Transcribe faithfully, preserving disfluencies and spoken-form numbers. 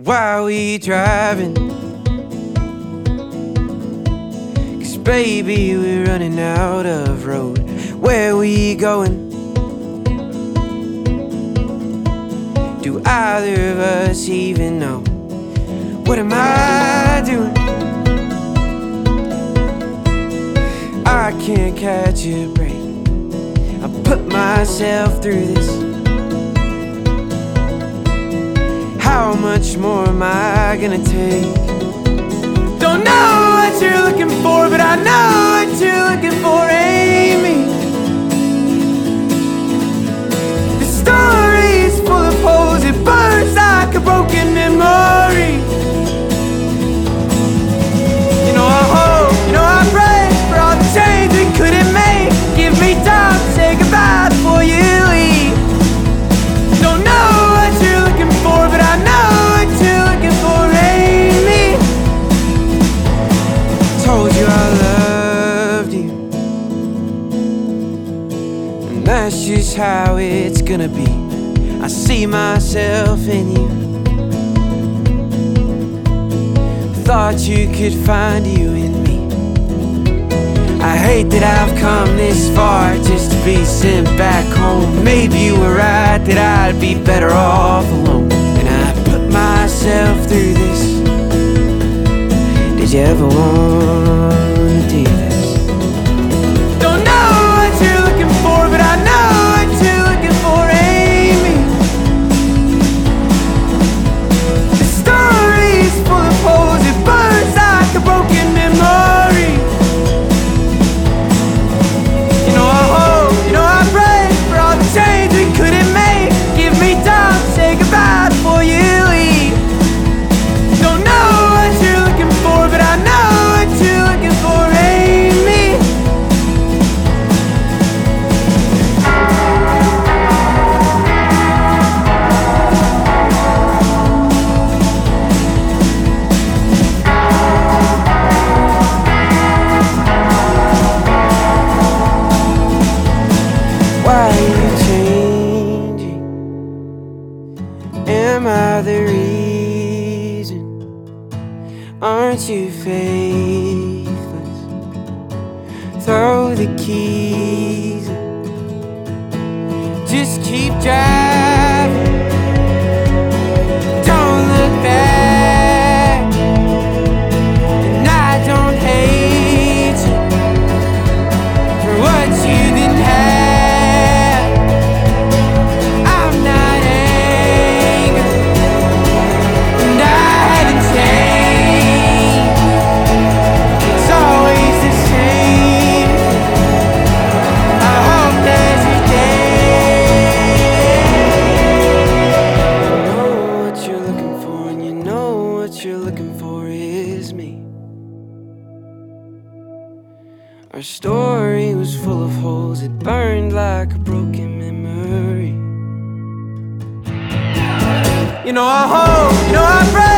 Why are we driving? 'Cause baby, we're running out of road. Where we going? Do either of us even know? What am I doing? I can't catch a break. I put myself through this. How much more am I gonna take? Don't know what you're looking for, but I know what you're looking for, Amy. The story's full of holes, it burns like a broken memory. You know I hope, you know I pray for all the change we couldn't make. Give me time to say goodbye before you leave. Don't know what you're looking for, but I know what you're looking for, Amy. Told you I loved you, and that's just how it's gonna be. I see myself in you. Thought you could find you in me. I hate that I've come this far just to be sent back home. Maybe you were right that I'd be better off alone. And I put myself through this. Did you ever wanna do this? Don't know what you're looking for, but I know what you're looking for, Amy. The story's full of holes, it burns like a broken memory. You know I hope, you know I pray for all the change we couldn't make. Give me time to say goodbye before you leave. Don't know what you're looking for, but I know what you're looking for, Amy. Why are you changing? Am I the reason? Aren't you faithless? Throw the keys in. Just keep driving. Don't look back. And I don't hate you for what you didn't have. I'm not angry, and I haven't changed. It's always the same. I hope there's a day. You know what you're looking for, and you know what you're looking for is me. Our story was full of holes, it burned like a broken memory. You know I hope, you know I pray